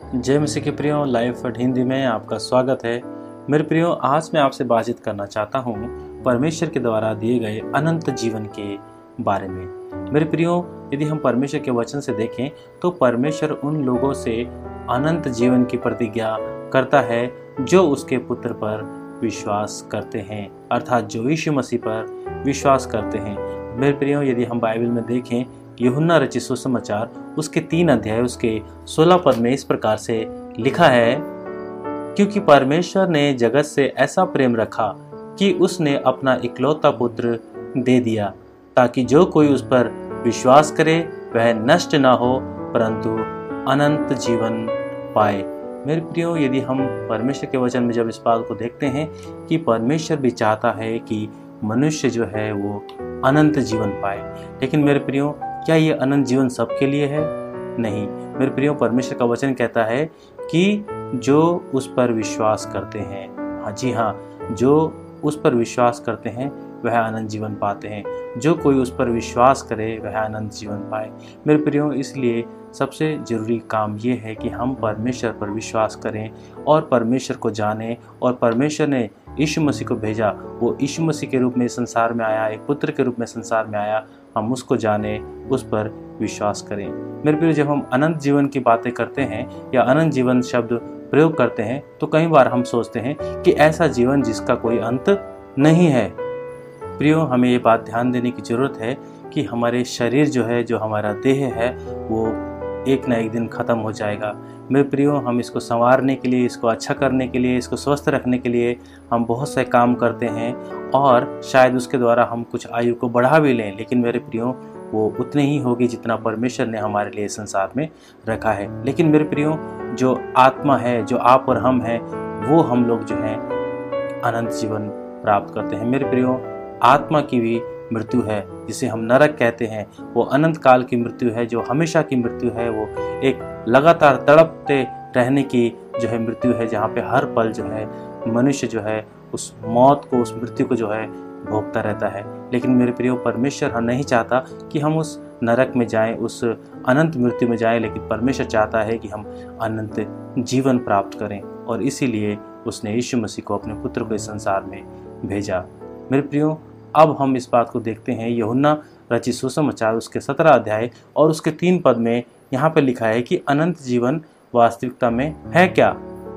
जय मसीह के प्रियो, लाइफ एट हिंदी में आपका स्वागत है। मेरे प्रियो, आज मैं आपसे बातचीत करना चाहता हूँ परमेश्वर के द्वारा दिए गए अनंत जीवन के बारे में। मेरे प्रियो, यदि हम परमेश्वर के वचन से देखें तो परमेश्वर उन लोगों से अनंत जीवन की प्रतिज्ञा करता है जो उसके पुत्र पर विश्वास करते हैं, अर्थात जो यीशु मसीह पर विश्वास करते हैं। मेरे प्रियो, यदि हम बाइबल में देखें यूहन्ना रचित सुसमाचार उसके 3 अध्याय उसके 16 पद में इस प्रकार से लिखा है, क्योंकि परमेश्वर ने जगत से ऐसा प्रेम रखा कि उसने अपना इकलौता पुत्र दे दिया, ताकि जो कोई उस पर विश्वास करे वह नष्ट ना हो परंतु अनंत जीवन पाए। मेरे प्रियो, यदि हम परमेश्वर के वचन में जब इस बात को देखते हैं कि परमेश्वर भी चाहता है कि मनुष्य जो है वो अनंत जीवन पाए, लेकिन मेरे प्रियो, क्या ये अनंत जीवन सबके लिए है? नहीं। मेरे प्रियो, परमेश्वर का वचन कहता है कि जो उस पर विश्वास करते हैं, हाँ जी हाँ, जो उस पर विश्वास करते हैं वह अनंत जीवन पाते हैं। जो कोई उस पर विश्वास करे वह अनंत जीवन पाए। मेरे प्रियो, इसलिए सबसे ज़रूरी काम ये है कि हम परमेश्वर पर विश्वास करें और परमेश्वर को जानें। और परमेश्वर ने यीशु मसीह को भेजा, वो यीशु मसीह के रूप में संसार में आया, एक पुत्र के रूप में संसार में आया। हम उसको जानें, उस पर विश्वास करें। मेरे प्रियो, जब हम अनंत जीवन की बातें करते हैं या अनंत जीवन शब्द प्रयोग करते हैं तो कई बार हम सोचते हैं कि ऐसा जीवन जिसका कोई अंत नहीं है। प्रियो, हमें ये बात ध्यान देने की ज़रूरत है कि हमारे शरीर जो है, जो हमारा देह है, वो एक ना एक दिन ख़त्म हो जाएगा। मेरे प्रियो, हम इसको संवारने के लिए, इसको अच्छा करने के लिए, इसको स्वस्थ रखने के लिए हम बहुत से काम करते हैं और शायद उसके द्वारा हम कुछ आयु को बढ़ा भी लें, लेकिन मेरे प्रियो, वो उतनी ही होगी जितना परमेश्वर ने हमारे लिए संसार में रखा है। लेकिन मेरे प्रियो, जो आत्मा है, जो आप और हम हैं, वो हम लोग जो हैं अनंत जीवन प्राप्त करते हैं। मेरे प्रियो, आत्मा की भी मृत्यु है, जिसे हम नरक कहते हैं, वो अनंत काल की मृत्यु है, जो हमेशा की मृत्यु है। वो एक लगातार तड़पते रहने की जो है मृत्यु है, जहाँ पे हर पल जो है मनुष्य जो है उस मौत को, उस मृत्यु को जो है भोगता रहता है। लेकिन मेरे प्रियो, परमेश्वर हम नहीं चाहता कि हम उस नरक में जाएं, उस अनंत मृत्यु में जाएं, लेकिन परमेश्वर चाहता है कि हम अनंत जीवन प्राप्त करें। और इसीलिए उसने यीशु मसीह को, अपने पुत्र को इस संसार में भेजा। मेरे प्रियो, अब हम इस बात को देखते हैं यूहन्ना रचित सुसमाचार उसके 17 अध्याय और उसके 3 पद में यहाँ पर लिखा है कि अनंत जीवन वास्तविकता में है क्या?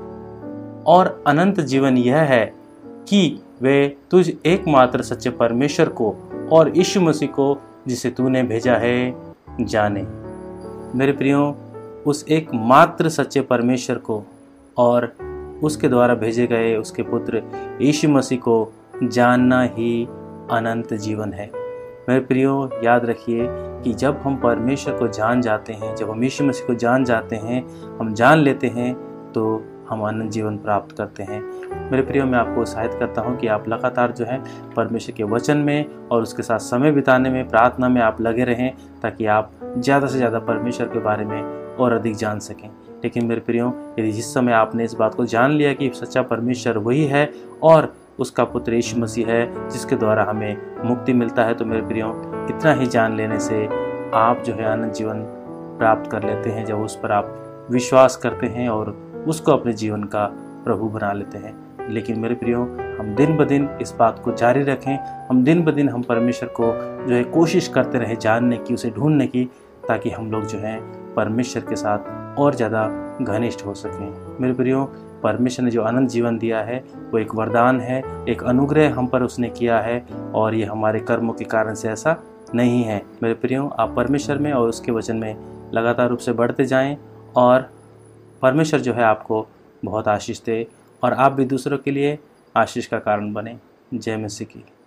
और अनंत जीवन यह है कि वे तुझ एकमात्र सच्चे परमेश्वर को और यीशु मसीह को जिसे तूने भेजा है जाने। मेरे प्रियो, उस एकमात्र सच्चे परमेश्वर को और उसके द्वारा भेजे गए उसके पुत्र यीशु मसीह को जानना ही अनंत जीवन है। मेरे प्रियो, याद रखिए कि जब हम परमेश्वर को जान जाते हैं, जब हम यीशु मसीह को जान जाते हैं, हम जान लेते हैं, तो हम अनंत जीवन प्राप्त करते हैं। मेरे प्रियो, मैं आपको उत्साहित करता हूं कि आप लगातार जो है परमेश्वर के वचन में और उसके साथ समय बिताने में, प्रार्थना में आप लगे रहें, ताकि आप ज़्यादा से ज़्यादा परमेश्वर के बारे में और अधिक जान सकें। लेकिन मेरे प्रियो, यदि जिस समय आपने इस बात को जान लिया कि सच्चा परमेश्वर वही है और उसका पुत्र यीशु मसीह है जिसके द्वारा हमें मुक्ति मिलता है, तो मेरे प्रियो, इतना ही जान लेने से आप जो है अनंत जीवन प्राप्त कर लेते हैं, जब उस पर आप विश्वास करते हैं और उसको अपने जीवन का प्रभु बना लेते हैं। लेकिन मेरे प्रियो, हम दिन ब दिन इस बात को जारी रखें, हम दिन ब दिन हम परमेश्वर को जो है कोशिश करते रहे जानने की, उसे ढूंढने की, ताकि हम लोग जो हैं परमेश्वर के साथ और ज़्यादा घनिष्ठ हो सकें। मेरे प्रियो, परमेश्वर ने जो अनंत जीवन दिया है वो एक वरदान है, एक अनुग्रह हम पर उसने किया है, और ये हमारे कर्मों के कारण से ऐसा नहीं है। मेरे प्रियो, आप परमेश्वर में और उसके वचन में लगातार रूप से बढ़ते जाएं और परमेश्वर जो है आपको बहुत आशीष दे और आप भी दूसरों के लिए आशीष का कारण बने। जय मसीह की।